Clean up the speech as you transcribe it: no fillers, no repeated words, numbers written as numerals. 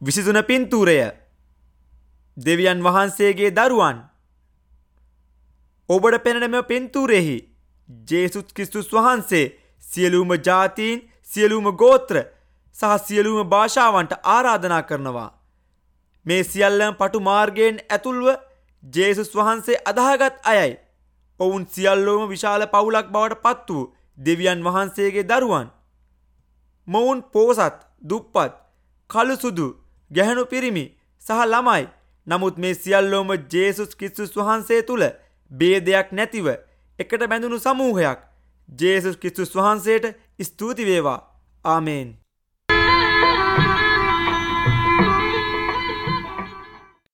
විසිතුන පින්තූරය දෙවියන් වහන්සේගේ දරුවන්. ඔබට පෙනෙන මෙම පින්තූරයෙහි ජේසුස් ක්‍රිස්තුස් වහන්සේ සියලුම ජාතීන්, සියලුම ගෝත්‍ර සහ සියලුම භාෂාවන්ට ආරාධනා කරනවා. මේ සියල්ලම පටු මාර්ගයෙන් ඇතුල්ව ජේසුස් වහන්සේ අදහාගත් අයයි. ඔවුන් සියල්ලෝම විශාල පවුලක් බවට පත් වූ දෙවියන් වහන්සේගේ දරුවන්. මොවුන් පෝසත්, දුප්පත්, කළු සුදු, ගැහැණු පිරිමි සහ ළමයි. නමුත් මේ සියල්ලෝම ජේසුස් ක්‍රිස්තුස් වහන්සේ තුළ ભેදයක් නැතිව එකට බැඳුණු සමූහයක්. ජේසුස් ක්‍රිස්තුස් වහන්සේට ස්තුති වේවා. ආමේන්.